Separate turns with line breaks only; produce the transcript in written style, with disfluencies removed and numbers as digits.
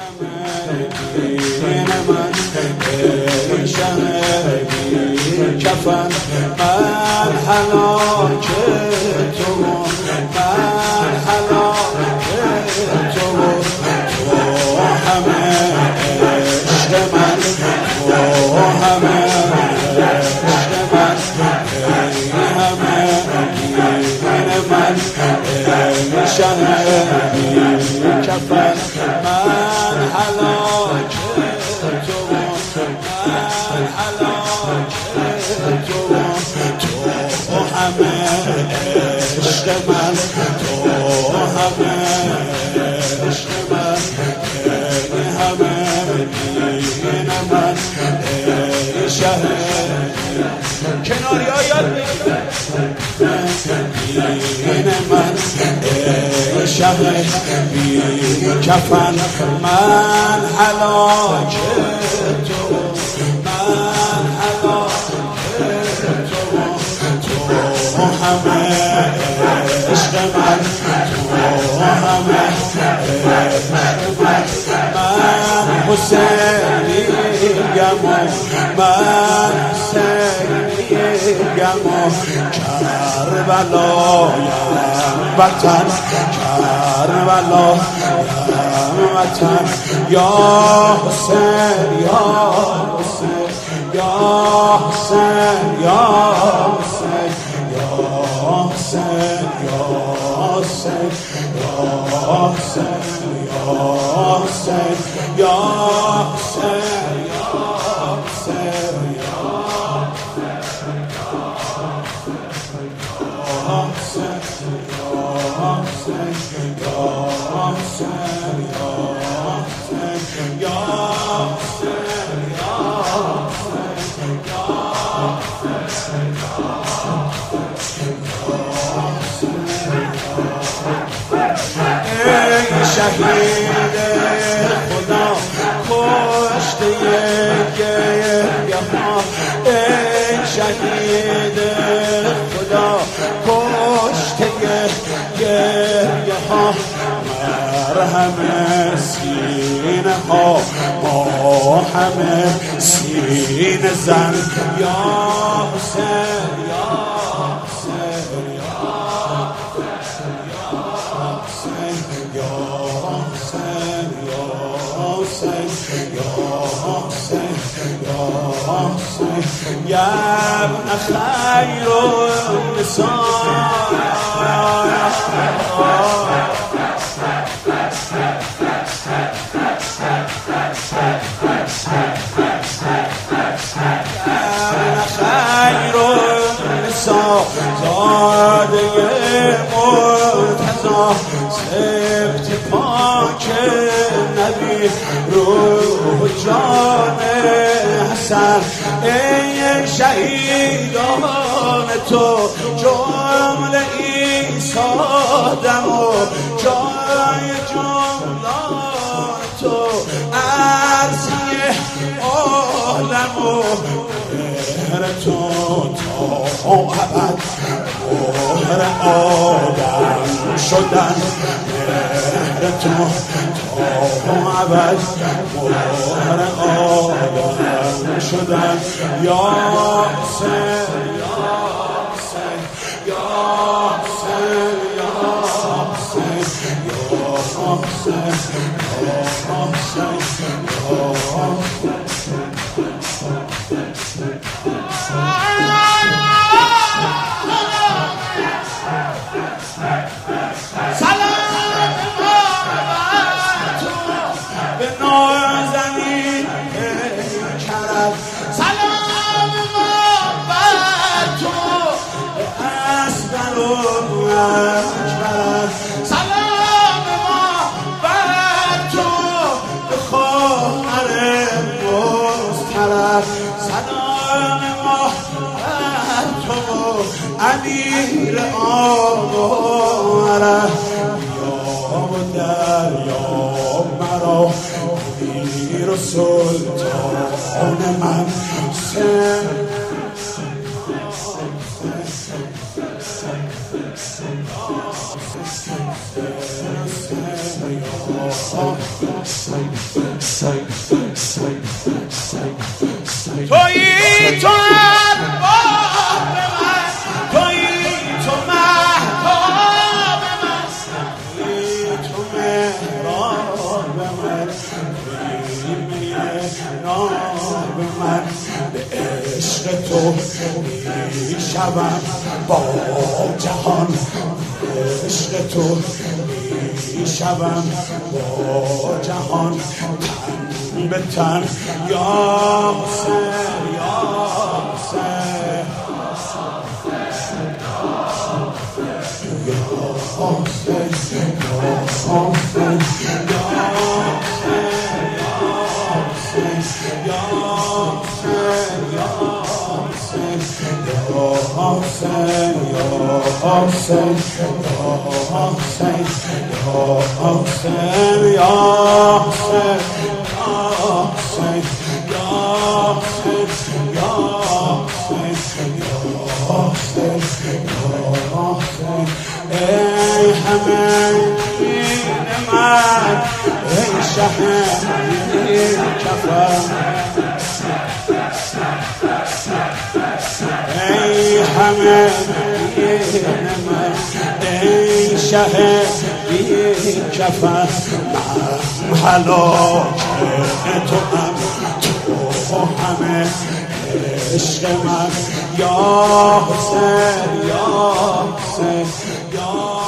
دین من ای شهید کفن من هلاک تو من هلاک تو همه عشق من تو همه عشق من ای همه دین من ای شهید کفن من هلاک تو من هلاک تو همه عشق من تو همه عشق من ای همه دین من ای شهید کناری ها یاد دین من ای شهید کفن من هلاک تو من هلاک تو همه عشق من تو همه عشق من حسینیم من حسینیم کربلایم وطن کربلایم وطن یا حسین یا حسین یا حسین یا حسین یا حسین یا حسین یا حسین یا حسین یا حسین شهید خدا کشته گریه ها ای شهید خدا کشته گریه ها مرهم سینه ها ما همه سینه زن یا حسین یا حسین یا يا ابن خير النساء خير النساء زاده مرتضی سبت پاک نبی روح جان حسن ای شهیدان تو جمله ایستادم و جای جملان تو عرضی عالم و مهر تو تا ابد مهر آدم شدن مهر تو تا ابد مهر آدم شدن یا حسین یا حسین یا حسین یا حسین یا حسین یا حسین یا امیر آواره یا دریا مرا امیر و سلطان من سن تویی تو ارباب من، تویی تو مهتاب من، تویی تو مهراب من، تویی مهراب من. به عشق تو میشوم با جهان، به عشق تو میشوم با جهان، تن به تن. یا حسین یا حسین یا حسین یا حسین یا حسین یا حسین یا حسین یا حسین یا حسین یا حسین یا حسین ای همه من، ای شهر کفر، ای همه من، ای شهر کفر. من هلاک تو هم، تو همه عشق من. یا حسین یا حسین یا